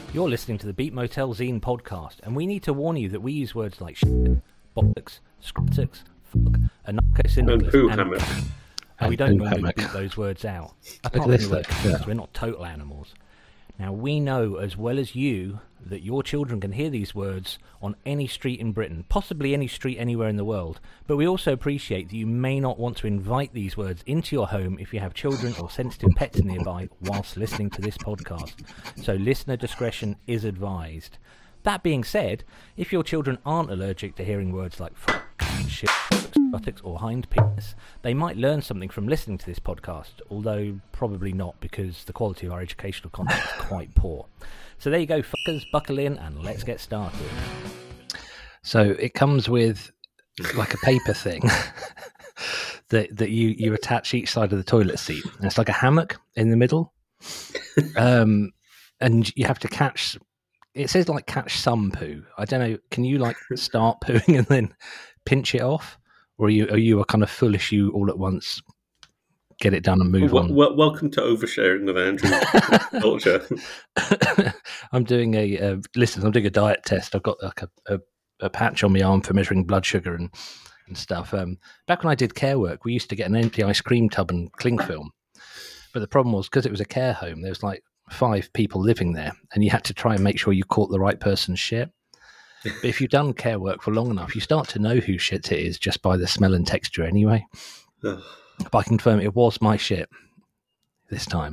You're listening to the Beat Motel Zine podcast, and we need to warn you that we use words like shit, bollocks, scrotix, fuck, And poo hammock. And we don't poo normally hammock. beat those words out. Look Apart at from this the word though, cunts, yeah. we're not total animals. Now, we know as well as you that your children can hear these words on any street in Britain, possibly any street anywhere in the world, but we also appreciate that you may not want to invite these words into your home if you have children or sensitive pets nearby whilst listening to this podcast. So listener discretion is advised. That being said, if your children aren't allergic to hearing words like fuck, shit, buttocks or hind penis, they might learn something from listening to this podcast, although probably not, because the quality of our educational content is quite poor. So there you go, fuckers, buckle in and let's get started. So it comes with like a paper thing that you attach each side of the toilet seat. And it's like a hammock in the middle. And you have to catch, it says like catch some poo. I don't know, can you like start pooing and then pinch it off? Or are you a kind of foolish you all at once get it done and move on? Welcome to Oversharing with Andrew culture. I'm doing I'm doing a diet test. I've got like a patch on my arm for measuring blood sugar and stuff. Back when I did care work, we used to get an empty ice cream tub and cling film. But the problem was, because it was a care home, there was like 5 people living there, and you had to try and make sure you caught the right person's shit. But if you've done care work for long enough, you start to know whose shit it is just by the smell and texture anyway. Ugh. But I can confirm it was my shit this time.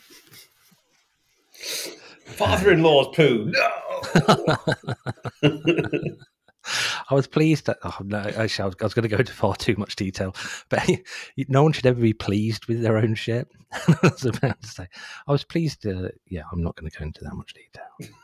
Father-in-law's poo. No. I was pleased that, actually, I was going to go into far too much detail, but no one should ever be pleased with their own shit. I was about to say, I was pleased to, I'm not going to go into that much detail.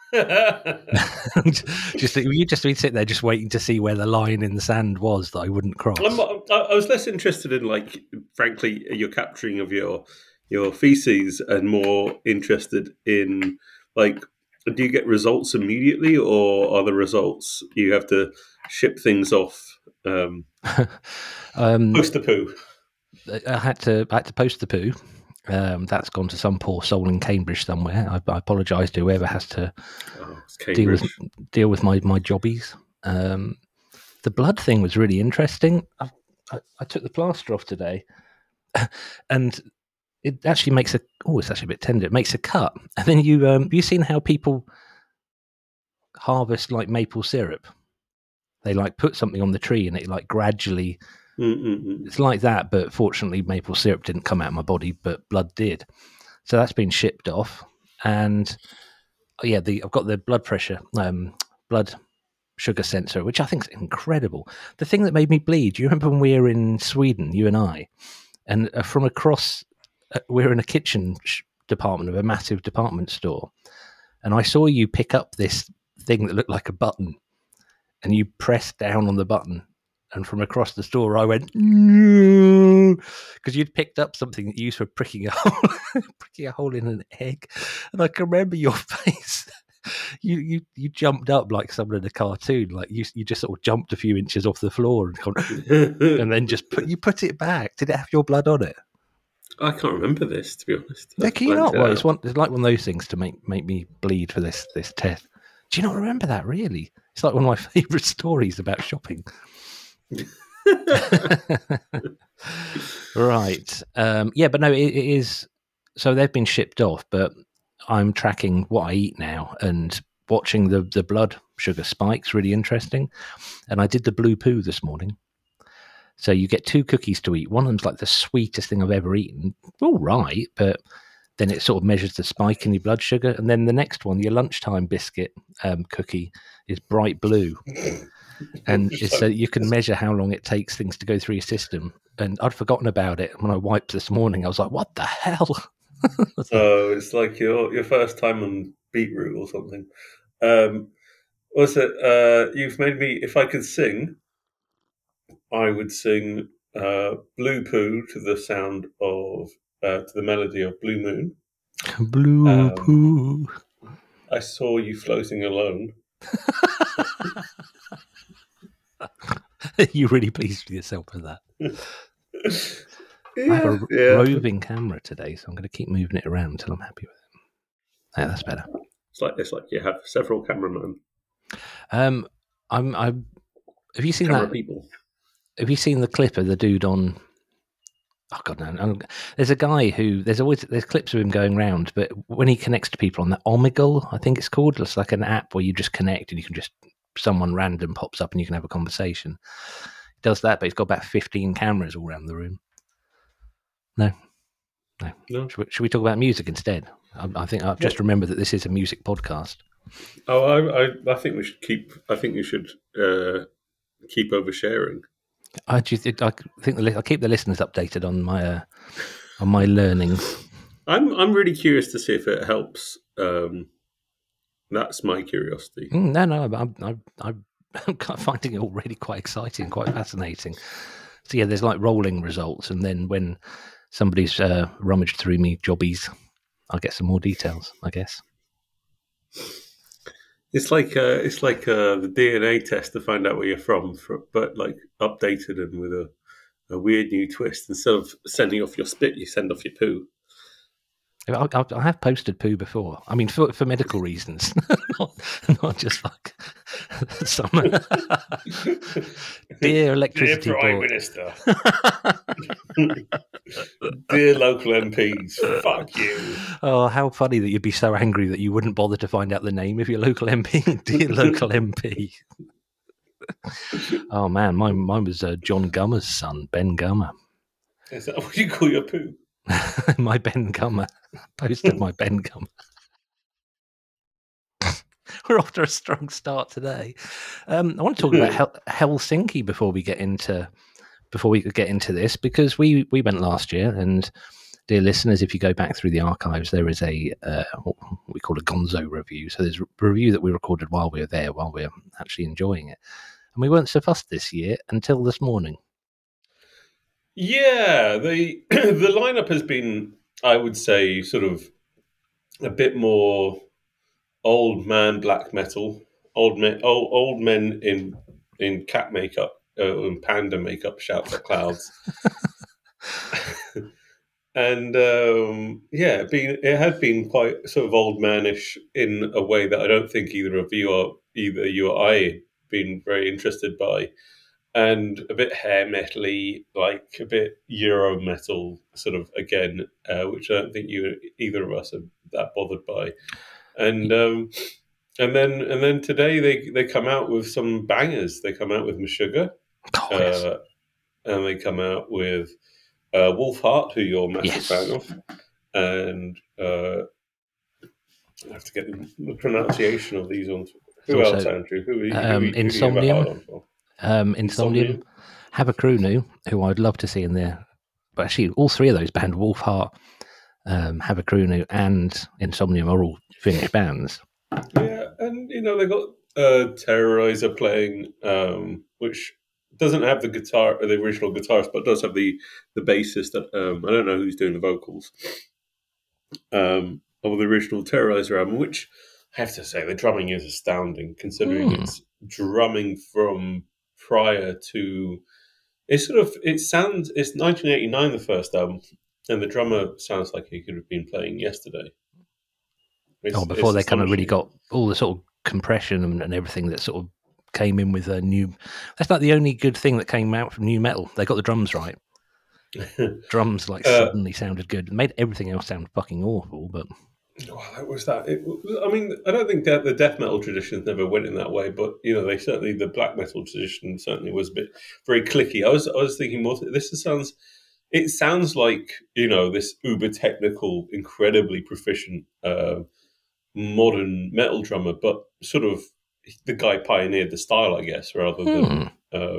You'd just be sitting there just waiting to see where the line in the sand was that I wouldn't cross. I was less interested in, like, frankly, your capturing of your feces, and more interested in, like, do you get results immediately, or are the results you have to ship things off? Post the poo. I had to post the poo. That's gone to some poor soul in Cambridge somewhere. I apologise to whoever has to deal with my jobbies. The blood thing was really interesting. I took the plaster off today, and it actually makes it's actually a bit tender. It makes a cut, and then you seen how people harvest like maple syrup? They like put something on the tree, and it like gradually. It's like that, but fortunately, maple syrup didn't come out of my body, but blood did. So that's been shipped off, and I've got the blood pressure, blood sugar sensor, which I think is incredible. The thing that made me bleed. Do you remember when we were in Sweden, you and I, and from across, we're in a kitchen department of a massive department store, and I saw you pick up this thing that looked like a button, and you pressed down on the button. And from across the store, I went, no, because you'd picked up something that you used for pricking a hole in an egg. And I can remember your face. You jumped up like someone in a cartoon. Like you just sort of jumped a few inches off the floor and then just put it back. Did it have your blood on it? I can't remember this, to be honest. Can you not? Well, it's like one of those things to make me bleed for this test. Do you not remember that, really? It's like one of my favourite stories about shopping. Right. But no, it is. So they've been shipped off, but I'm tracking what I eat now and watching the blood sugar spikes. Really interesting. And I did the blue poo this morning. So you get 2 cookies to eat. One of them's like the sweetest thing I've ever eaten. All right, but then it sort of measures the spike in your blood sugar. And then the next one, your lunchtime biscuit cookie, is bright blue. And it's so you can measure how long it takes things to go through your system. And I'd forgotten about it. When I wiped this morning, I was like, what the hell? So it's like your first time on beetroot or something. You've made me, if I could sing, I would sing Blue Poo to the sound of, to the melody of Blue Moon. Blue poo. I saw you floating alone. You're really pleased with yourself with that. I have a roving camera today, so I'm going to keep moving it around until I'm happy with it. Yeah, that's better. It's like you have several cameramen. Have you seen Camera that? People. Have you seen the clip of the dude on? Oh God, no! There's a guy who there's clips of him going around, but when he connects to people on the Omegle, I think it's called. It's like an app where you just connect and you can just someone random pops up and you can have a conversation. He does that, but he's got about 15 cameras all around the room. No. Should we talk about music instead? I think I've just remembered that this is a music podcast. Oh, I think we should keep. I think you should keep oversharing. I think I'll keep the listeners updated on my learnings. I'm really curious to see if it helps. That's my curiosity. No, I'm finding it already quite exciting, quite fascinating. So yeah, there's like rolling results, and then when somebody's rummaged through me jobbies, I'll get some more details, I guess. It's like the DNA test to find out where you're from, but like updated and with a weird new twist. Instead of sending off your spit, you send off your poo. I have posted poo before. I mean, for medical reasons, not just like some dear electricity dear Prime board. Minister, dear local MPs, fuck you. Oh, how funny that you'd be so angry that you wouldn't bother to find out the name of your local MP. Dear local MP. Oh man, mine was John Gummer's son, Ben Gummer. Is that what you call your poo? My Ben Gummer. Posted my Ben Gummer. We're off to a strong start today. I want to talk about Helsinki before we get into this, because we went last year, and dear listeners, if you go back through the archives, there is a what we call a Gonzo review. So there's a review that we recorded while we were there, while we were actually enjoying it, and we weren't so fussed this year until this morning. Yeah, the lineup has been, I would say, sort of a bit more old man black metal, old men in cat makeup and panda makeup shouts at clouds, and it had been quite sort of old manish in a way that I don't think either you or I been very interested by. And a bit hair metally, like a bit Euro metal, sort of again, which I don't think either of us are that bothered by. And then today they come out with some bangers. They come out with Meshuggah, Yes. and they come out with Wolfheart, who you're a massive fan of, and I have to get the pronunciation of these ones. Who else, Andrew? Who Insomnium. Insomnium, Habakroonu, who I'd love to see in there. But actually, all three of those bands, Wolfheart, Habakroonu, and Insomnium, are all Finnish bands. Yeah, and they got Terrorizer playing, which doesn't have the original guitarist, but does have the bassist. That I don't know who's doing the vocals of the original Terrorizer album, which I have to say the drumming is astounding, considering it's drumming from prior to. It's 1989, the first album, and the drummer sounds like he could have been playing yesterday. Before they kind of really got all the sort of compression and everything that sort of came in with a new. That's like the only good thing that came out from new metal. They got the drums right. Drums suddenly sounded good. It made everything else sound fucking awful, but. Well, that was that. I mean, I don't think that the death metal traditions never went in that way, but they certainly, the black metal tradition certainly was a bit very clicky. I was thinking more. It sounds like this uber technical, incredibly proficient modern metal drummer, but sort of the guy pioneered the style, I guess, rather than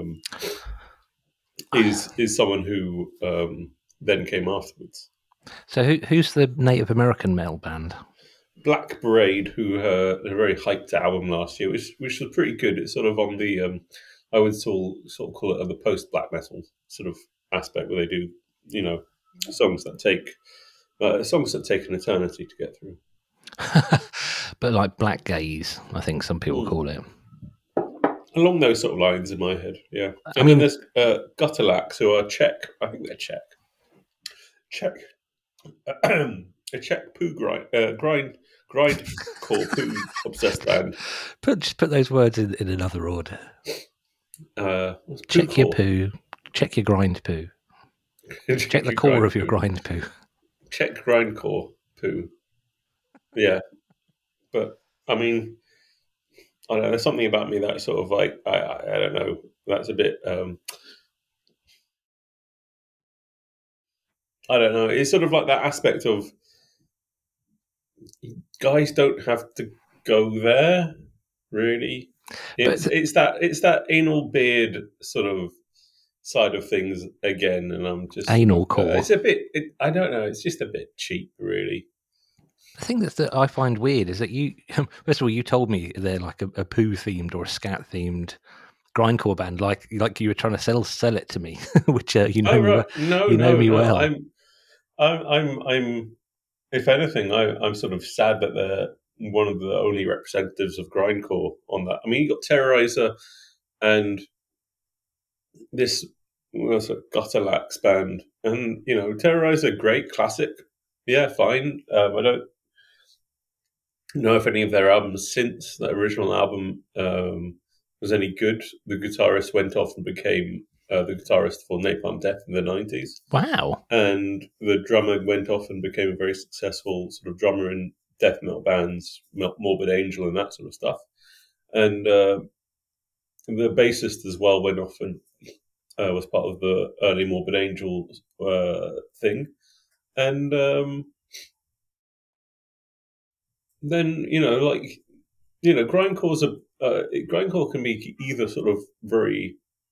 is someone who then came afterwards. So who's the Native American metal band? Black Parade, who had a very hyped album last year, which was pretty good. It's sort of on the I would sort of call it the post black metal sort of aspect, where they do songs that take an eternity to get through. But like black gaze, I think some people call it. Along those sort of lines in my head, yeah. And then there's Gutterlax, who are Czech. I think they're Czech. a Czech poo grindcore poo obsessed band. Just put those words in another order. Check your poo. Check your grind poo. Check the core of your grind poo. Check grindcore poo. Yeah, but I mean, I don't know. There's something about me that sort of like I don't know. That's a bit. I don't know. It's sort of like that aspect of guys don't have to go there, really. It's that anal beard sort of side of things again, and I'm just anal core. It's a bit. I don't know. It's just a bit cheap, really. The thing that I find weird is that you, first of all, you told me they're like a poo themed or a scat themed grindcore band, like you were trying to sell it to me, which you know me well. I'm. If anything, I'm sort of sad that they're one of the only representatives of grindcore on that. I mean, you got Terrorizer and this Gutterlax band, and Terrorizer, great classic, yeah, fine. I don't know if any of their albums since that original album was any good. The guitarist went off and became the guitarist for Napalm Death in the 90s. Wow. And the drummer went off and became a very successful sort of drummer in death metal bands, Morbid Angel and that sort of stuff. And the bassist as well went off and was part of the early Morbid Angel thing. And then, grindcore can be either sort of very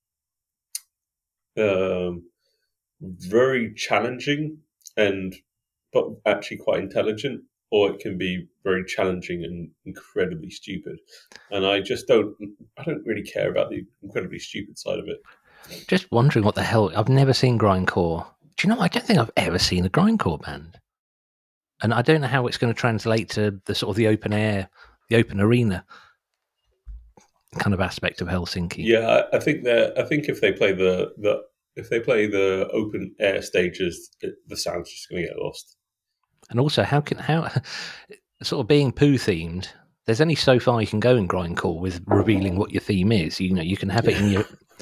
very challenging but actually quite intelligent, or it can be very challenging and incredibly stupid. And I don't really care about the incredibly stupid side of it. Just wondering what the hell. I've never seen grindcore. Do you know? I don't think I've ever seen a grindcore band, and I don't know how it's going to translate to the sort of the open air, the open arena kind of aspect of Helsinki. Yeah, I think if they play the open air stages, the sound's just going to get lost. And also, how sort of being poo themed, there's only so far you can go in grindcore with revealing what your theme is. You can have it in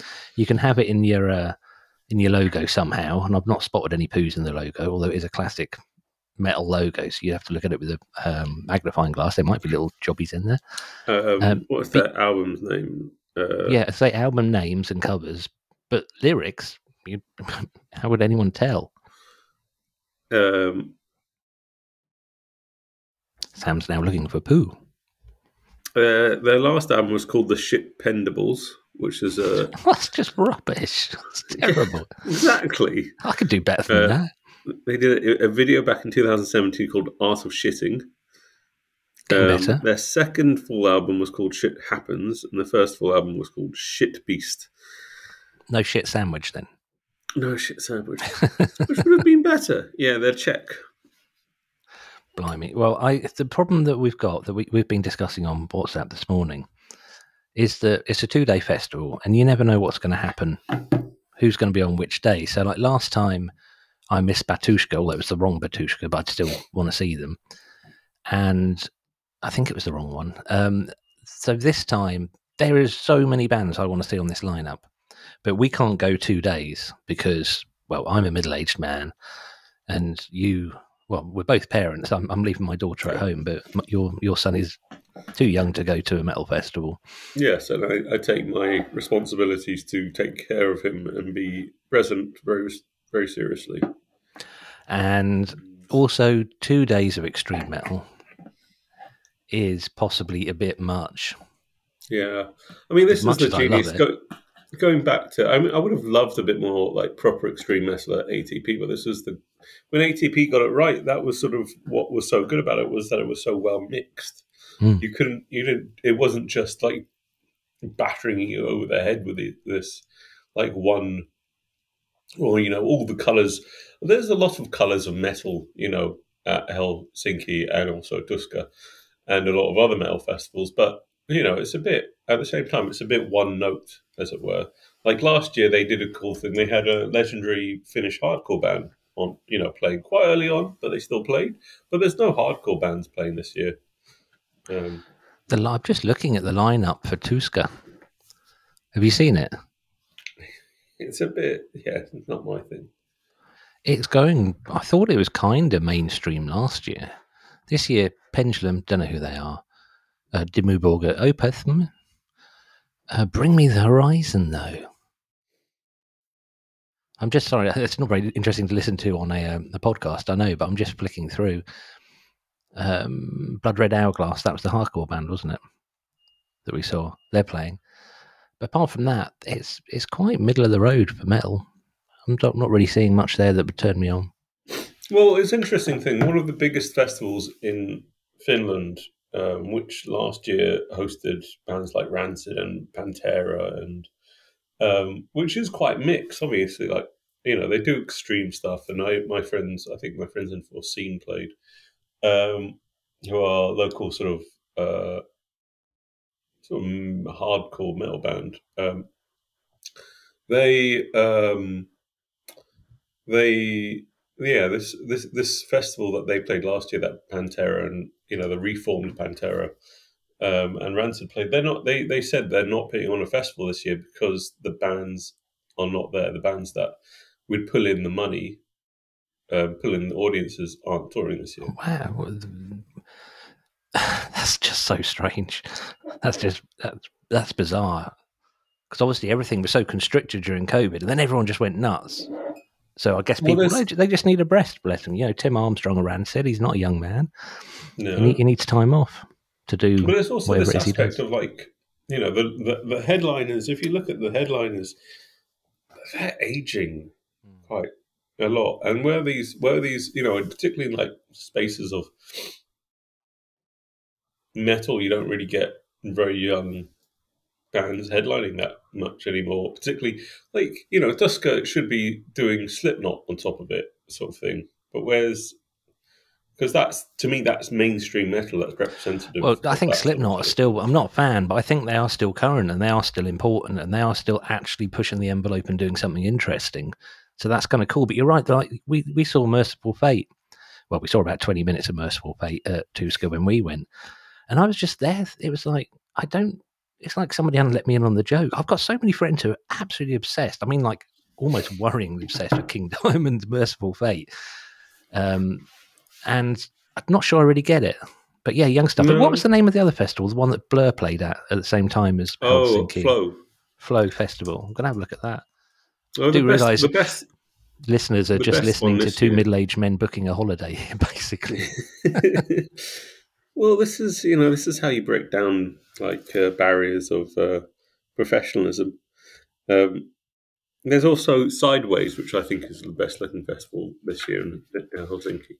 your logo somehow. And I've not spotted any poos in the logo, although it is a classic metal logo, so you have to look at it with a magnifying glass. There might be little jobbies in there. What's that album's name? Yeah, say album names and covers, but lyrics. How would anyone tell? Sam's now looking for poo. Their last album was called The Shitpendables, which is that's just rubbish. That's terrible. Exactly. I could do better than that. They did a video back in 2017 called Art of Shitting. Better. Their second full album was called Shit Happens, and the first full album was called Shit Beast. No shit sandwich, then. No shit sandwich, which would have been better. Yeah, they're Czech. Blimey. Well, the problem that we've got that we've been discussing on WhatsApp this morning is that it's a 2-day festival, and you never know what's going to happen, who's going to be on which day. So, like last time, I missed Batushka. Well, it was the wrong Batushka, but I'd still want to see them. And I think it was the wrong one. So this time, there is so many bands I want to see on this lineup. But we can't go 2 days because, well, I'm a middle-aged man, and we're both parents. I'm leaving my daughter at home, but your son is too young to go to a metal festival. Yes, and I take my responsibilities to take care of him and be present very, very seriously. And also, 2 days of extreme metal is possibly a bit much. Yeah, I mean, this is the genius. Going back to, I would have loved a bit more like proper extreme metal at ATP, but this is when ATP got it right. That was sort of what was so good about it, was that it was so well mixed. It wasn't just like battering you over the head with this like one, or all the colors. There's a lot of colors of metal, at Helsinki and also Tuska, and a lot of other metal festivals, but. It's a bit, at the same time, it's a bit one note, as it were. Like last year, they did a cool thing. They had a legendary Finnish hardcore band on, playing quite early on, but they still played. But there's no hardcore bands playing this year. I'm just looking at the lineup for Tuska. Have you seen it? It's a bit, it's not my thing. It's going. I thought it was kind of mainstream last year. This year, Pendulum, don't know who they are. Dimmu Borgir, Opeth. Bring Me the Horizon, though. I'm just sorry. It's not very interesting to listen to on a podcast, I know, but I'm just flicking through. Blood Red Hourglass, that was the hardcore band, wasn't it? That we saw. They're playing. But apart from that, it's quite middle of the road for metal. I'm not really seeing much there that would turn me on. Well, it's an interesting thing. One of the biggest festivals in Finland, which last year hosted bands like Rancid and Pantera, and which is quite mixed, obviously. Like, they do extreme stuff, and I think my friends in Foreseen played, who are local sort of hardcore metal band. This festival that they played last year, that Pantera and the reformed Pantera and Rancid played. They said they're not putting on a festival this year because the bands are not there. The bands that would pull in the money, pull in the audiences, aren't touring this year. Wow, that's just so strange. That's bizarre. Because obviously everything was so constricted during COVID, and then everyone just went nuts. So I guess people they just need a breast, bless them. Tim Armstrong around said he's not a young man. No. He needs time off to do. But there's also this aspect of the headliners. If you look at the headliners, they're aging quite a lot. And where these particularly in like spaces of metal, you don't really get very young bands headlining that much anymore. Particularly, Tuska should be doing Slipknot on top of it, sort of thing. But because to me that's mainstream metal, that's representative. Well, I think Slipknot are still. I'm not a fan, but I think they are still current and they are still important and they are still actually pushing the envelope and doing something interesting. So that's kind of cool. But you're right. Like we saw Merciful Fate. Well, we saw about 20 minutes of Merciful Fate at Tuska when we went, and I was just there. It was like It's like somebody hadn't let me in on the joke. I've got so many friends who are absolutely obsessed. I mean, like almost worryingly obsessed with King Diamond's Merciful Fate. And I'm not sure I really get it. But yeah, young stuff. No. But what was the name of the other festival? The one that Blur played at the same time as Helsinki? Flow Festival. I'm going to have a look at that. I do realise listeners are just listening to two middle-aged men booking a holiday, basically. Well, this is how you break down barriers of professionalism. There's also Sideways, which I think is the best looking festival this year in Helsinki.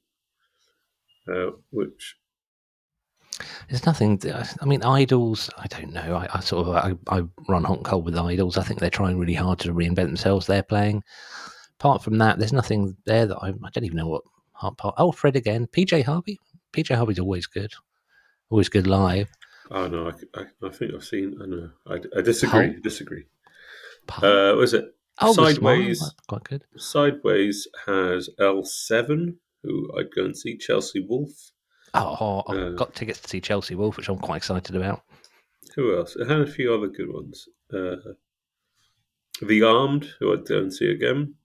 Which there's nothing. I mean, Idols. I don't know. I run hot and cold with Idols. I think they're trying really hard to reinvent themselves. They're playing. Apart from that, there's nothing there that I don't even know what part. Oh, Fred again. PJ Harvey. PJ Harvey's always good live. Oh no, I think I've seen. I know. I disagree. Disagree. Was it Sideways? That's quite good. Sideways has L7, who I'd go and see. Chelsea Wolf. I've got tickets to see Chelsea Wolf, which I'm quite excited about. Who else? It had a few other good ones. The Armed, who I'd go and see again.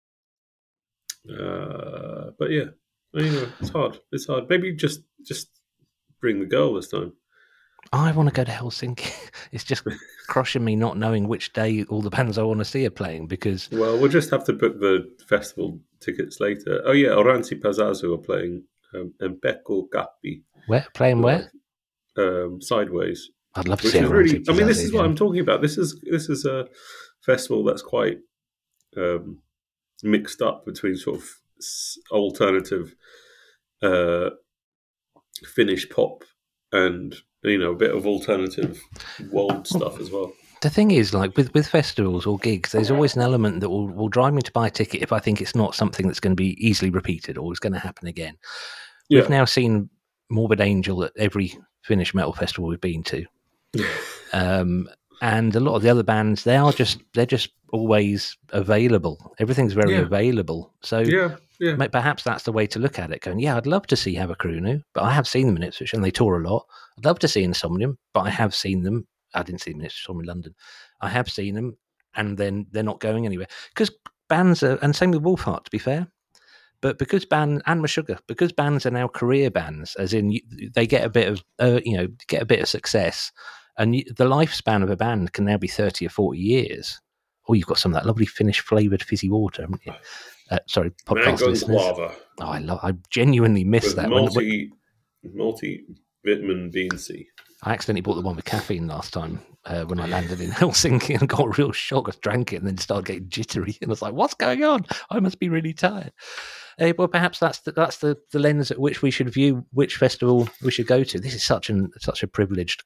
But yeah, it's hard. It's hard. Maybe just bring the girl this time. I want to go to Helsinki. It's just crushing me not knowing which day all the bands I want to see are playing because... Well, we'll just have to book the festival tickets later. Oh yeah, Oranssi Pasazu are playing and Pekko Kappi. Where? Playing where? Sideways. I'd love to see Oranssi Pasazu. I mean, this is what I'm talking about. This is a festival that's quite mixed up between sort of alternative Finnish pop and a bit of alternative world stuff as well. The thing is, like with festivals or gigs, there's always an element that will drive me to buy a ticket if I think it's not something that's going to be easily repeated or is going to happen again. Yeah. We've now seen Morbid Angel at every Finnish metal festival we've been to, and a lot of the other bands they're just always available. Everything's very available. So Perhaps that's the way to look at it. Going, I'd love to see Havacrunu, but I have seen them in Ipswich and they tour a lot. I'd love to see Insomnium, but I have seen them. I didn't see them in Ipswich, I saw them in London. I have seen them, and then they're not going anywhere. Because bands are, and same with Wolfheart, to be fair. But because and Meshuggah, because bands are now career bands, as in they get a bit of, get a bit of success, and the lifespan of a band can now be 30 or 40 years. Oh, you've got some of that lovely Finnish flavoured fizzy water, haven't you? Sorry, podcast listeners. Guava. Oh, I genuinely miss that. Multi-vitamin B and C. I accidentally bought the one with caffeine last time when I landed in Helsinki and got a real shock. I drank it and then started getting jittery. And I was like, what's going on? I must be really tired. Well, perhaps that's the lens at which we should view which festival we should go to. This is such a privileged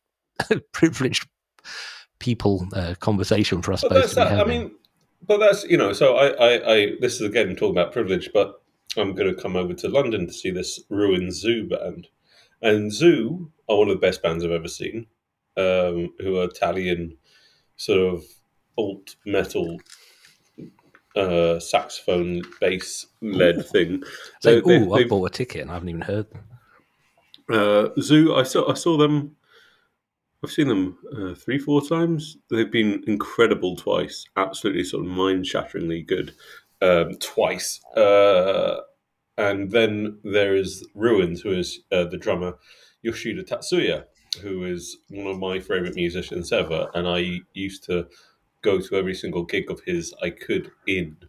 people conversation for us both to be having. But that's, so I this is again talking about privilege, but I'm going to come over to London to see this Ruin Zoo band. And Zoo are one of the best bands I've ever seen, who are Italian sort of alt metal saxophone bass led thing. I bought a ticket and I haven't even heard them. Zoo, I saw them. I've seen them 3-4 times. They've been incredible twice. Absolutely sort of mind-shatteringly good twice. And then there is Ruins, who is the drummer, Yoshida Tatsuya, who is one of my favourite musicians ever. And I used to go to every single gig of his I could in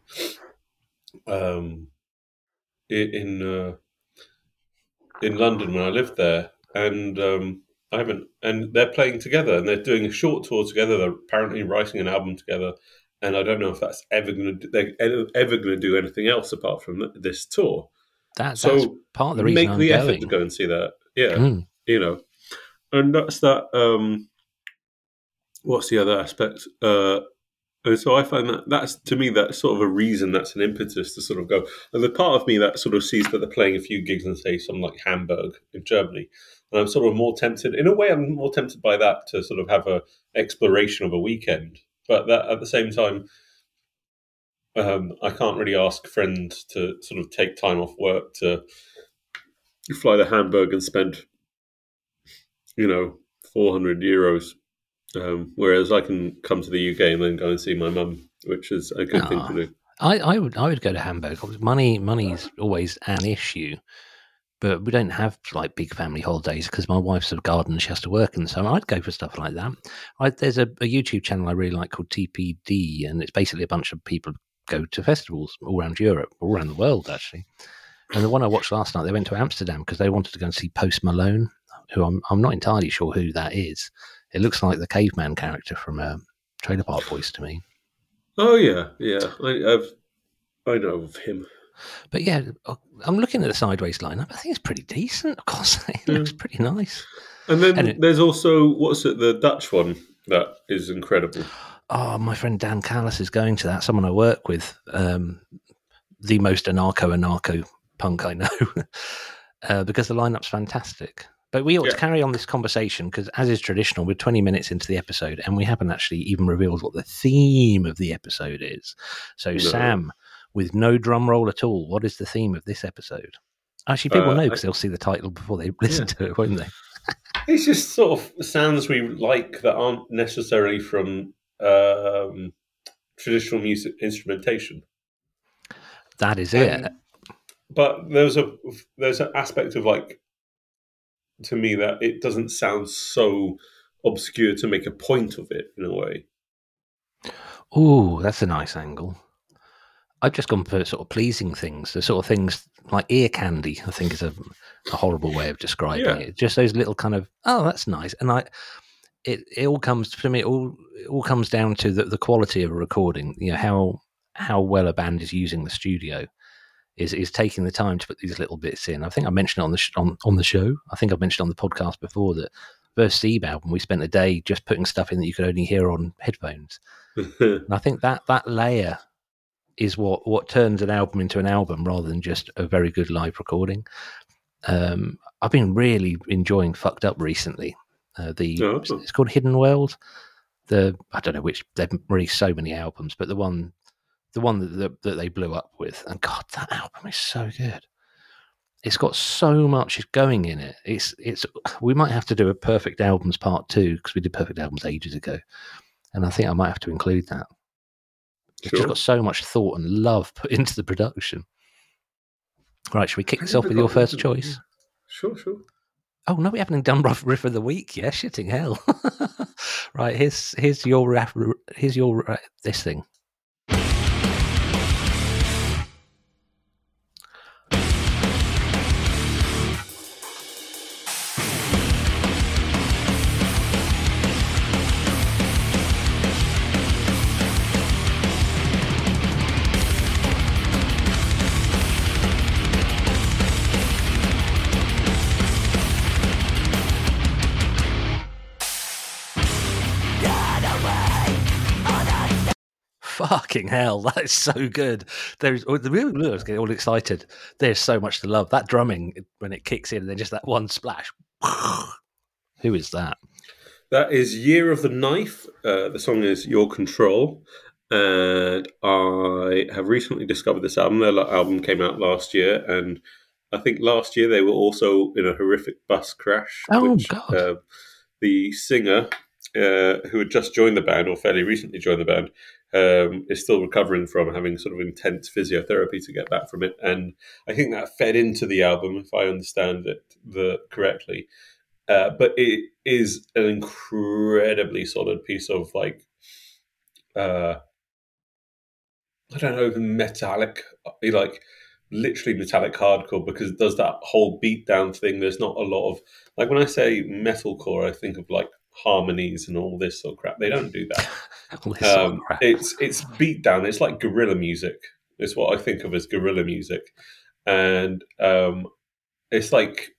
London when I lived there. And and they're playing together, and they're doing a short tour together. They're apparently writing an album together, and I don't know if that's ever going to do anything else apart from this tour. That's part of the reason make the effort to go and see that. And that's that. What's the other aspect? And so I find that's to me that's sort of a reason, that's an impetus to sort of go. And the part of me that sort of sees that they're playing a few gigs in, say, something like Hamburg in Germany. And I'm sort of more tempted, in a way, I'm more tempted by that to sort of have a exploration of a weekend. But that, at the same time, I can't really ask friends to sort of take time off work to fly to Hamburg and spend, €400. Whereas I can come to the UK and then go and see my mum, which is a good thing to do. I would go to Hamburg. Money's always an issue. But we don't have like big family holidays because my wife's a gardener. She has to work in the summer. I'd go for stuff like that. There's a YouTube channel I really like called TPD, and it's basically a bunch of people go to festivals all around Europe, all around the world, actually. And the one I watched last night, they went to Amsterdam because they wanted to go and see Post Malone, who I'm not entirely sure who that is. It looks like the caveman character from Trailer Park Boys to me. Oh, yeah. I know of him. But yeah, I'm looking at the Sideways lineup. I think it's pretty decent. Of course, it looks pretty nice. And then there's also, the Dutch one that is incredible. Oh, my friend Dan Callis is going to that. Someone I work with, the most anarcho punk I know, because the lineup's fantastic. But we ought to carry on this conversation because, as is traditional, we're 20 minutes into the episode and we haven't actually even revealed what the theme of the episode is. So, no. Sam, with no drum roll at all, what is the theme of this episode? Actually, people know because they'll see the title before they listen to it, won't they? It's just sort of sounds we like that aren't necessarily from traditional music instrumentation. That is it. But there's an aspect of, like, to me, that it doesn't sound so obscure to make a point of it in a way. Oh, that's a nice angle. I've just gone for sort of pleasing things, the sort of things like ear candy, I think is a horrible way of describing it. Just those little kind of, oh, that's nice. And it all comes, for me, it all comes down to the quality of a recording, how well a band is using the studio. Is taking the time to put these little bits in. I think I mentioned it on the show. I think I've mentioned on the podcast before that Verse Eve album, we spent a day just putting stuff in that you could only hear on headphones. And I think that layer is what turns an album into an album rather than just a very good live recording. I've been really enjoying Fucked Up recently. It's called Hidden World. I don't know which, they've released so many albums, but the one the one that they blew up with. And God, that album is so good. It's got so much going in it. It's. We might have to do a Perfect Albums Part 2 because we did Perfect Albums ages ago, and I think I might have to include that. It's just got so much thought and love put into the production. Right, should we kick this off with your first choice? Sure. Oh no, we haven't done Riff of the Week. Yeah, shitting hell. Right, here's your this thing. Fucking hell, that is so good. There's getting all excited. There's so much to love. That drumming when it kicks in and then just that one splash. Who is that? That is Year of the Knife. The song is Your Control. And I have recently discovered this album. Their album came out last year, and I think last year they were also in a horrific bus crash. Oh, God. The singer, who had just joined the band, or fairly recently joined the band, is still recovering from having sort of intense physiotherapy to get back from it. And I think that fed into the album, if I understand it correctly. But it is an incredibly solid piece of I don't know, metallic, literally metallic hardcore, because it does that whole beat down thing. There's not a lot of, like, when I say metalcore, I think of like harmonies and all this sort of crap. They don't do that. It's beat down. It's like guerrilla music. It's what I think of as guerrilla music. And it's like,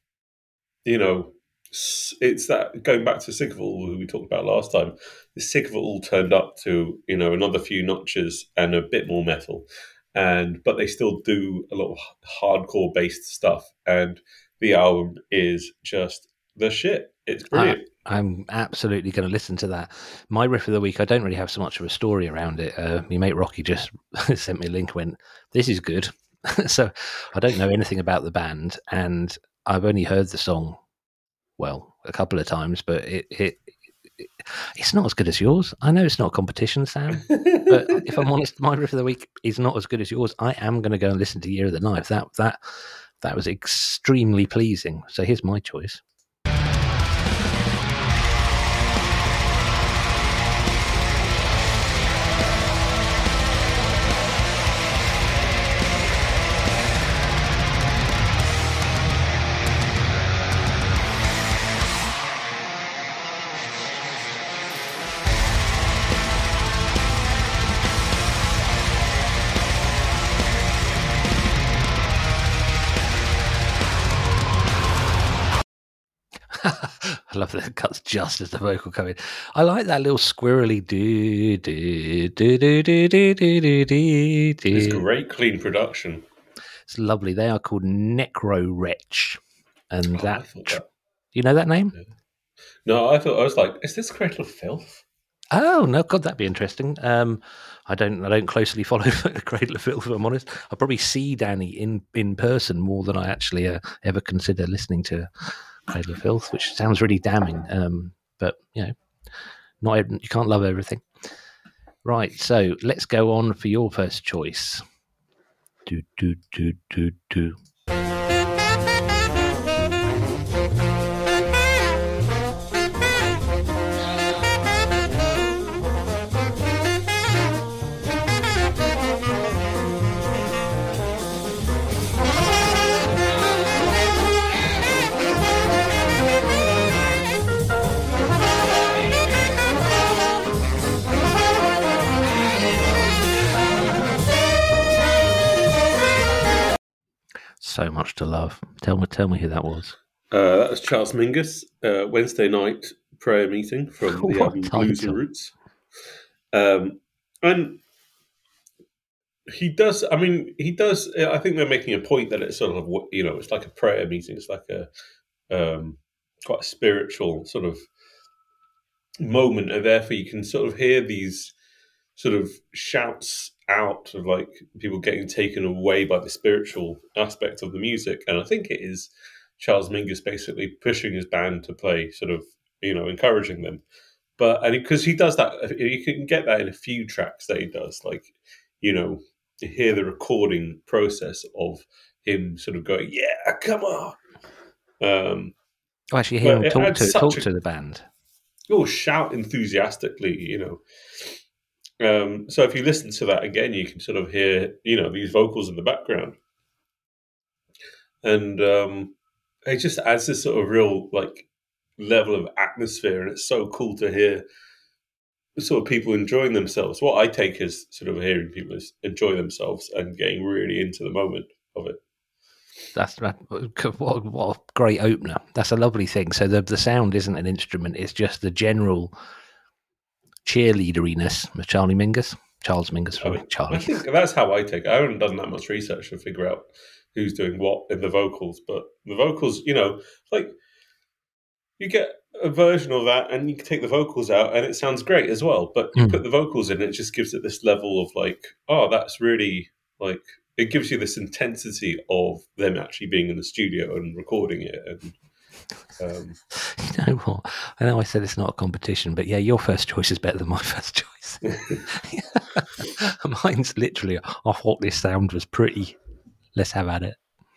it's that, going back to Sick of It All, who we talked about last time, the Sick of It All turned up to, another few notches and a bit more metal. But they still do a lot of hardcore based stuff. And the album is just the shit. It's brilliant. I'm absolutely going to listen to that. My riff of the week, I don't really have so much of a story around it. My mate Rocky just sent me a link and went, this is good. So I don't know anything about the band, and I've only heard the song, well, a couple of times, but it's not as good as yours. I know it's not a competition, Sam, but if I'm honest, my riff of the week is not as good as yours. I am going to go and listen to Year of the Knife. That was extremely pleasing. So here's my choice. I love that it cuts just as the vocal comes in. I like that little squirrely do do do do do do do do. It's great, clean production. It's lovely. They are called Necro Wretch, and you know that name? No, I was like, is this Cradle of Filth? Oh no, God, that'd be interesting. I don't closely follow Cradle of Filth, if I'm honest. I probably see Danny in person more than I actually ever consider listening to Cradle of Filth, which sounds really damning. But you can't love everything. Right, so let's go on for your first choice. Do do do do do. So much to love. Tell me who that was. That was Charles Mingus, Wednesday night prayer meeting from the album Blues and Roots. And he does. I think they're making a point that it's sort of, it's like a prayer meeting. It's like a quite a spiritual sort of moment, and therefore you can sort of hear these sort of shouts out of like people getting taken away by the spiritual aspect of the music. And I think it is Charles Mingus basically pushing his band to play, sort of, encouraging them. But because he does that, you can get that in a few tracks that he does, like, you hear the recording process of him sort of going, "Yeah, come on." Actually, hear him talk to the band. Oh, shout enthusiastically, So if you listen to that again, you can sort of hear, these vocals in the background, and it just adds this sort of real like level of atmosphere, and it's so cool to hear sort of people enjoying themselves. What I take as sort of hearing people enjoy themselves and getting really into the moment of it. What a great opener. That's a lovely thing. So the sound isn't an instrument, it's just the general cheerleaderiness of Charles Mingus. Sorry, Charlie. I think that's how I take it. I haven't done that much research to figure out who's doing what in the vocals, but the vocals, like you get a version of that and you can take the vocals out and it sounds great as well. But you put the vocals in, it just gives it this level of like, oh, that's really like, it gives you this intensity of them actually being in the studio and recording it. And you know what? I know I said it's not a competition, but yeah, your first choice is better than my first choice. Mine's literally, I thought this sound was pretty. Let's have at it.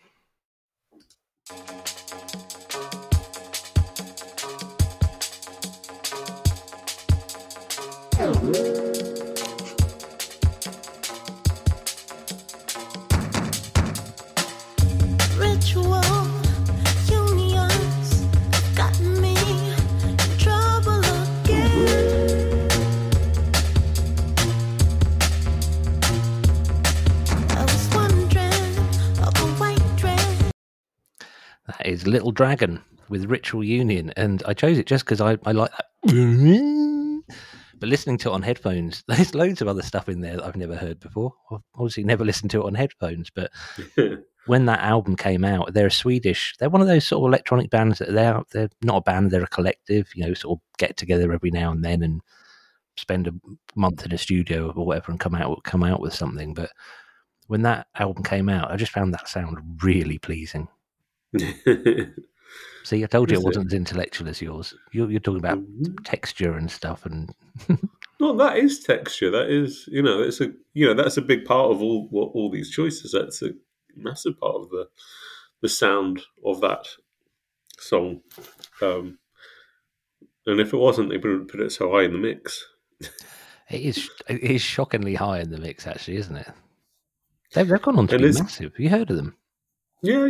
Is Little Dragon with Ritual Union, and I chose it just because I like that. But listening to it on headphones, there's loads of other stuff in there that I've never heard before. I've obviously never listened to it on headphones, but when that album came out, they're Swedish. They're one of those sort of electronic bands that they're not a band, they're a collective, sort of get together every now and then and spend a month in a studio or whatever and come out with something. But when that album came out, I just found that sound really pleasing. See, I told you it wasn't as intellectual as yours. You're talking about texture and stuff, and well, that is texture. That is, it's that's a big part of all these choices. That's a massive part of the sound of that song. And if it wasn't, they wouldn't put it so high in the mix. It is shockingly high in the mix, actually, isn't it? They've gone on to be massive. Have you heard of them? Yeah.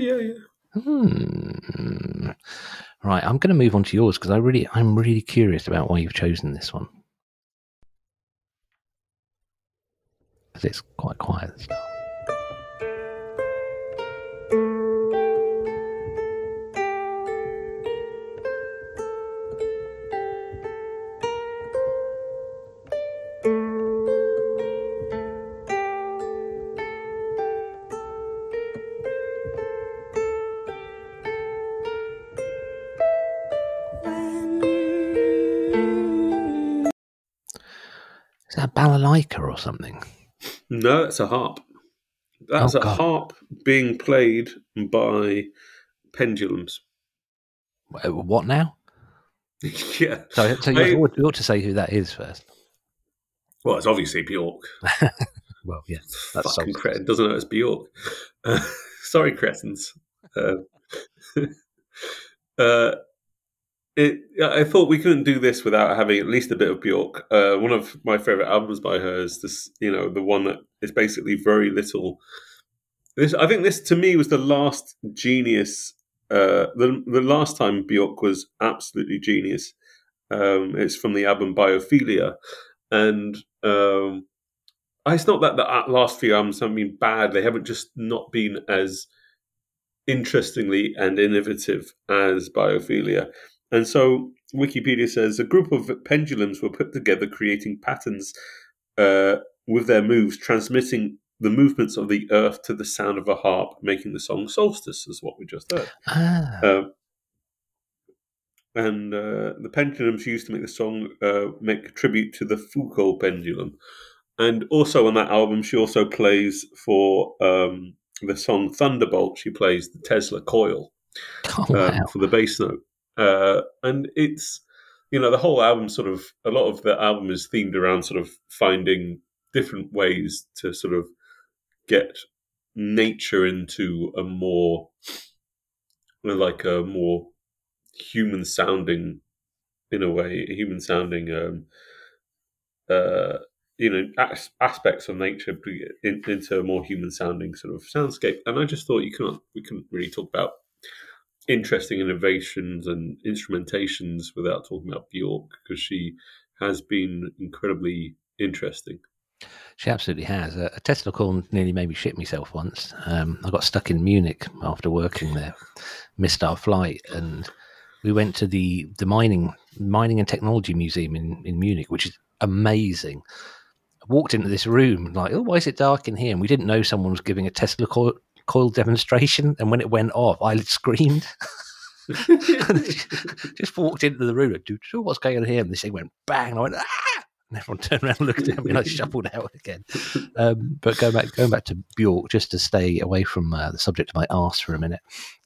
Right, I'm going to move on to yours because I'm really curious about why you've chosen this one. Because it's quite quiet and stuff. Is that a balalaika or something? No, it's a harp. That's a harp being played by pendulums. What now? Yeah. So you ought to say who that is first. Well, it's obviously Bjork. Well, yeah. That's fucking cretin doesn't know it's Bjork. Sorry, cretins. I thought we couldn't do this without having at least a bit of Bjork. One of my favourite albums by her is this, the one that is basically very little. I think this, to me, was the last genius. The last time Bjork was absolutely genius. It's from the album Biophilia. And it's not that the last few albums haven't been bad. They haven't just not been as interestingly and innovative as Biophilia. And so Wikipedia says a group of pendulums were put together creating patterns with their moves, transmitting the movements of the earth to the sound of a harp, making the song Solstice, is what we just heard. And the pendulums used to make the song make tribute to the Foucault pendulum. And also on that album, she also plays for the song Thunderbolt. She plays the Tesla coil Oh, wow. for the bass note. And it's, the whole album a lot of the album is themed around sort of finding different ways to sort of get nature into a more human sounding, in a way, human sounding aspects of nature into a more human sounding sort of soundscape. And I just thought we couldn't really talk about interesting innovations and instrumentations without talking about Bjork, because she has been incredibly interesting. She absolutely has. A Tesla coil nearly made me shit myself once. I got stuck in Munich after working there, missed our flight, and we went to the mining and technology museum in Munich, which is amazing. I walked into this room like, oh, why is it dark in here? And we didn't know someone was giving a Tesla coil demonstration, and when it went off, I screamed. Just walked into the room, like, dude, what's going on here? And this thing went bang, and I went, ah! And everyone turned around and looked at me, and I shuffled out again. But going back to Bjork, just to stay away from the subject of my arse for a minute.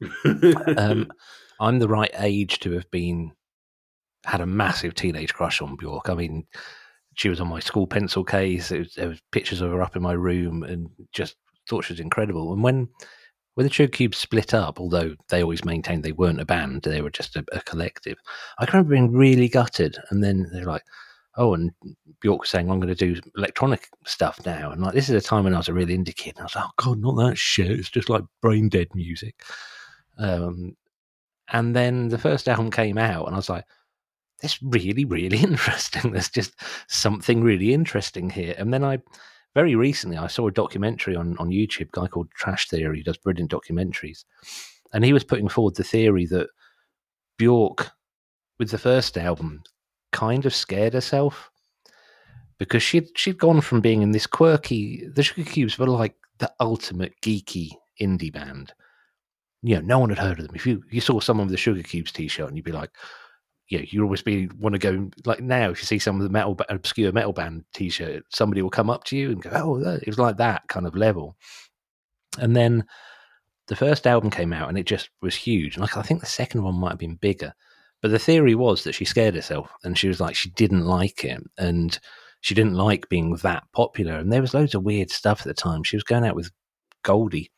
I'm the right age to have had a massive teenage crush on Bjork. I mean, she was on my school pencil case. There was pictures of her up in my room, and just thought she was incredible. And when the Sugar Cubes split up, although they always maintained they weren't a band, they were just a collective, I can remember being really gutted. And then they're like, oh, and Bjork was saying, I'm going to do electronic stuff now. And like, this is a time when I was a really indie kid. And I was like, oh, God, not that shit. It's just like brain dead music. And then the first album came out, and I was like, this really, really interesting. There's just something really interesting here. And then very recently, I saw a documentary on YouTube, a guy called Trash Theory, who does brilliant documentaries. And he was putting forward the theory that Bjork, with the first album, kind of scared herself, because she'd gone from being in this quirky, the Sugar Cubes were like the ultimate geeky indie band. No one had heard of them. If you saw someone with a Sugar Cubes t-shirt, and you'd be like, you always want to go, like now, if you see some of the obscure metal band t-shirt, somebody will come up to you and go, oh, it was like that kind of level. And then the first album came out, and it just was huge. And I think the second one might have been bigger. But the theory was that she scared herself, and she was like, she didn't like it, and she didn't like being that popular. And there was loads of weird stuff at the time. She was going out with Goldie,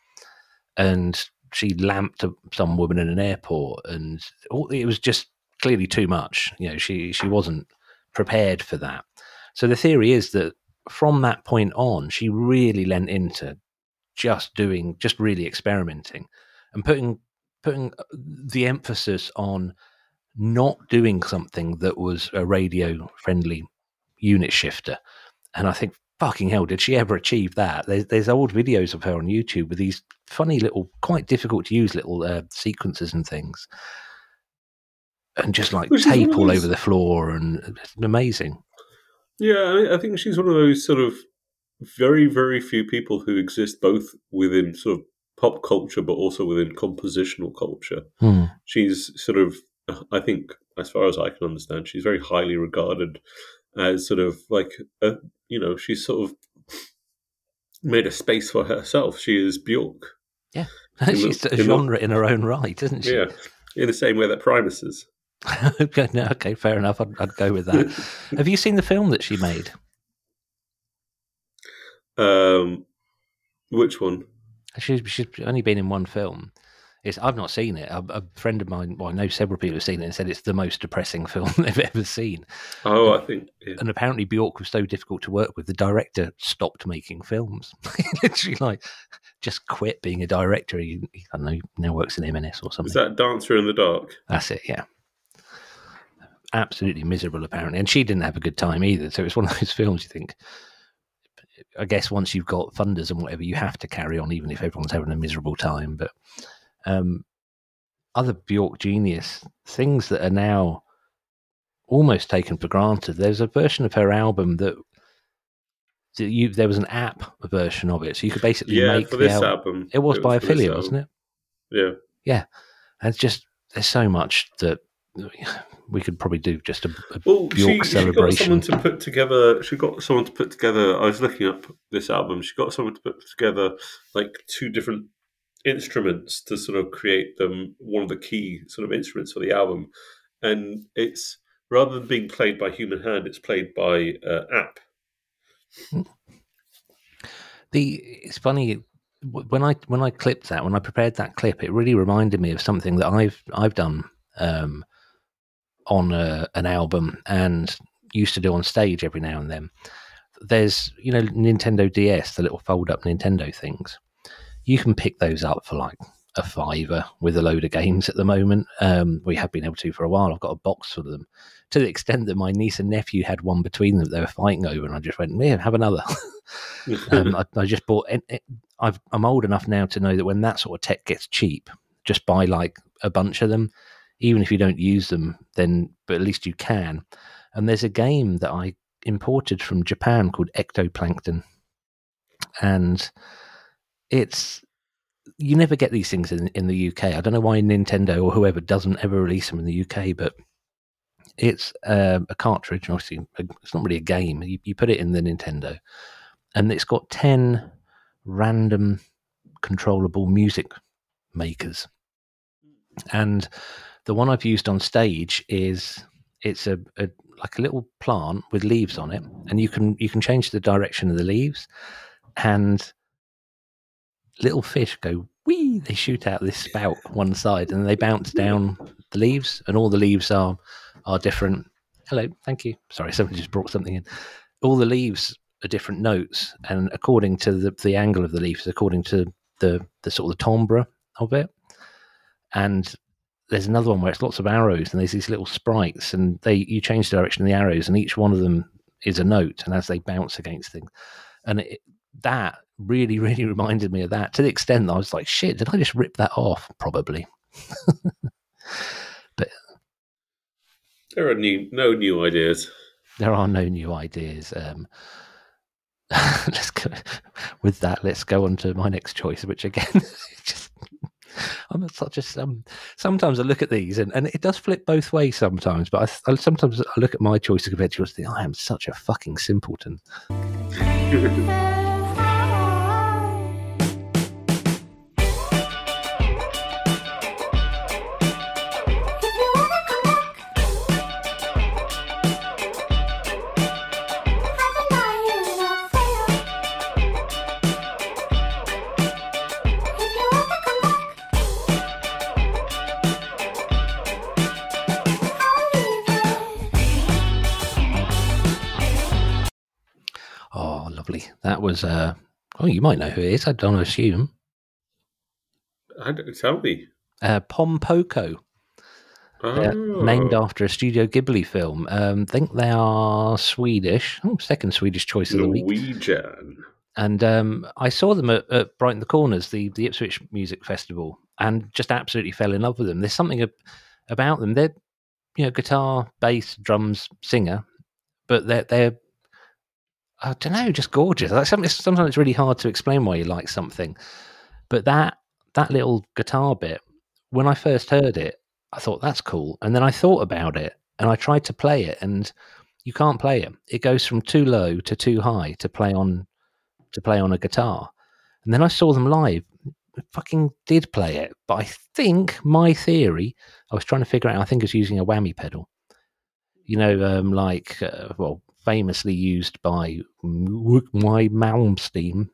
and she lamped some woman in an airport, and it was just clearly too much. She wasn't prepared for that. So the theory is that from that point on, she really lent into just really experimenting, and putting the emphasis on not doing something that was a radio friendly unit shifter. And I think, fucking hell, did she ever achieve that? There's old videos of her on YouTube with these funny little, quite difficult to use little sequences and things, and just like tape all over the floor, and it's amazing. Yeah, I think she's one of those sort of very, very few people who exist both within sort of pop culture, but also within compositional culture. She's sort of, I think, as far as I can understand, she's very highly regarded as sort of like, she's sort of made a space for herself. She is Bjork. Yeah, she's a genre in her own right, isn't she? Yeah, in the same way that Primus is. Okay, fair enough. I'd go with that. Have you seen the film that she made? Which one? She's only been in one film. I've not seen it. A friend of mine, I know several people have seen it, and said it's the most depressing film they've ever seen. Oh, I think. Yeah. And apparently Bjork was so difficult to work with, the director stopped making films. Literally, like, just quit being a director. He I don't know, now works in M&S or something. Is that Dancer in the Dark? That's it, yeah. Absolutely miserable, apparently. And she didn't have a good time either. So it's one of those films you think, I guess once you've got funders and whatever, you have to carry on, even if everyone's having a miserable time. But other Bjork genius things that are now almost taken for granted. There's a version of her album that there was an app version of it, so you could basically make for this album. It was by affiliate, wasn't it? Yeah. And there's so much that we could probably do just a Bjork celebration. She got someone to put together. I was looking up this album. She got someone to put together like 2 different instruments to sort of create them. One of the key sort of instruments for the album, and it's rather than being played by human hand, it's played by app. It's funny when I clipped that, when I prepared that clip, it really reminded me of something that I've done on an album and used to do on stage every now and then. There's Nintendo DS, the little fold up Nintendo things. You can pick those up for like a $5 with a load of games at the moment. We have been able to for a while. I've got a box for them, to the extent that my niece and nephew had one between them that they were fighting over, and I just went, "Yeah, have another." I just bought. I'm old enough now to know that when that sort of tech gets cheap, just buy like a bunch of them, even if you don't use them. But at least you can. And there's a game that I imported from Japan called Ectoplankton, and you never get these things in the UK. I don't know why Nintendo or whoever doesn't ever release them in the UK, but it's a cartridge. Obviously, it's not really a game. You put it in the Nintendo, and it's got 10 random controllable music makers. And the one I've used on stage it's a like a little plant with leaves on it, and you can change the direction of the leaves, and little fish go wee. They shoot out this spout one side, and they bounce down the leaves, and all the leaves are different. Hello, thank you. Sorry, someone just brought something in. All the leaves are different notes, and according to the angle of the leaves, according to the sort of the timbre of it. And there's another one where it's lots of arrows, and there's these little sprites, and you change the direction of the arrows, and each one of them is a note, and as they bounce against things, and that really, really reminded me of that, to the extent that I was like, shit, did I just rip that off? Probably. But there are no new ideas. There are no new ideas. Let's go with that. Let's go on to my next choice, which again, I'm such a sometimes I look at these and it does flip both ways sometimes. But sometimes I look at my choice compared to yours and think, I am such a fucking simpleton. That was, you might know who it is. I don't assume. Tell me. Pom Poko. Oh. Named after a Studio Ghibli film. I think they are Swedish. Second Swedish choice of the week. Norwegian. And I saw them at Brighton the Corners, the Ipswich Music Festival, and just absolutely fell in love with them. There's something about them. They're, guitar, bass, drums, singer, but they're I don't know, just gorgeous. Sometimes it's really hard to explain why you like something. But that little guitar bit, when I first heard it, I thought that's cool. And then I thought about it and I tried to play it, and you can't play it. It goes from too low to too high to play on a guitar. And then I saw them live. I fucking did play it. But I think my theory, I was trying to figure out, I think it's using a whammy pedal. Famously used by Malmsteen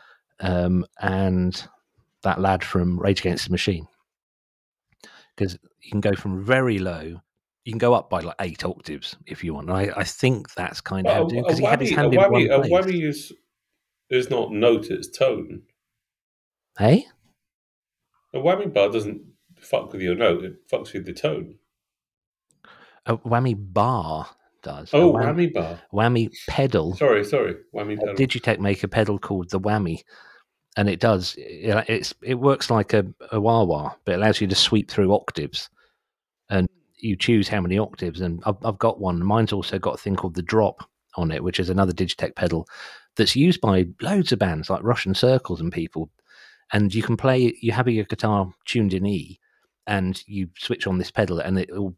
and that lad from Rage Against the Machine. Because you can go from very low, you can go up by like 8 octaves if you want. And I think that's kind of how to do it, because he had his hand in one place. A whammy is not note, it's tone. Hey? A whammy bar doesn't fuck with your note, it fucks with the tone. A whammy bar does. Oh, whammy bar. Whammy pedal. Sorry. Whammy pedal. Digitech make a pedal called the Whammy, and it does. It works like a wah-wah, but it allows you to sweep through octaves, and you choose how many octaves. And I've got one. Mine's also got a thing called the Drop on it, which is another Digitech pedal that's used by loads of bands like Russian Circles and people. And you can play. You have your guitar tuned in E, and you switch on this pedal, and it will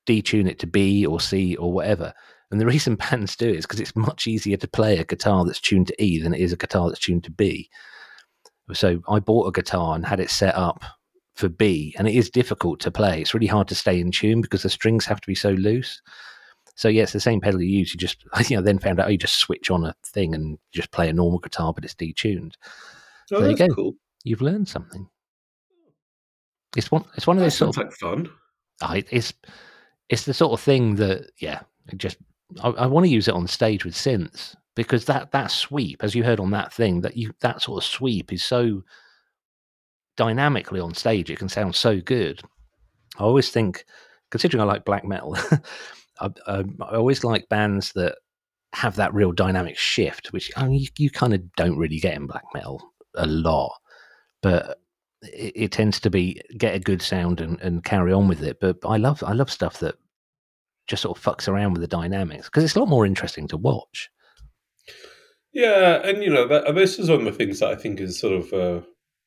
detune it to B or C or whatever. And the reason bands do it is because it's much easier to play a guitar that's tuned to E than it is a guitar that's tuned to B. So I bought a guitar and had it set up for B, and it is difficult to play. It's really hard to stay in tune because the strings have to be so loose. So yeah, it's the same pedal you use. You just, then found out you just switch on a thing and just play a normal guitar, but it's detuned. Oh, so there you go. Cool. You've learned something. It's one of those sort of like fun. It's the sort of thing that I want to use it on stage with synths, because that sweep, as you heard on that thing, that sort of sweep is so dynamically on stage. It can sound so good. I always think, considering I like black metal, I always like bands that have that real dynamic shift, which you kind of don't really get in black metal a lot, but it tends to be get a good sound and carry on with it. But I love stuff that just sort of fucks around with the dynamics, because it's a lot more interesting to watch. Yeah, and this is one of the things that I think is sort of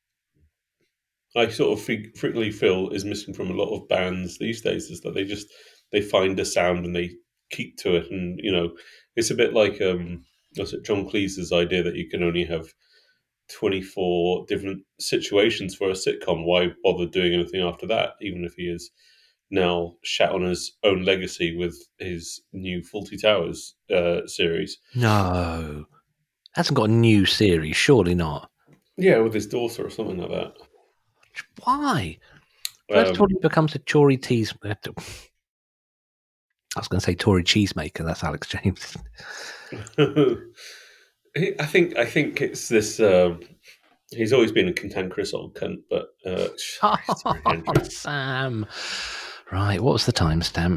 I sort of frequently feel is missing from a lot of bands these days, is that they find a sound and they keep to it, and it's a bit like what's it, John Cleese's idea that you can only have 24 different situations for a sitcom. Why bother doing anything after that, even if he is now shat on his own legacy with his new Fawlty Towers series? No, hasn't got a new series, surely not. Yeah, with his daughter or something like that. Why? First of all, he becomes a Tory tease. I was going to say Tory cheesemaker. That's Alex James. I think it's this. He's always been a cantankerous old cunt, but Sam. Right, what was the timestamp?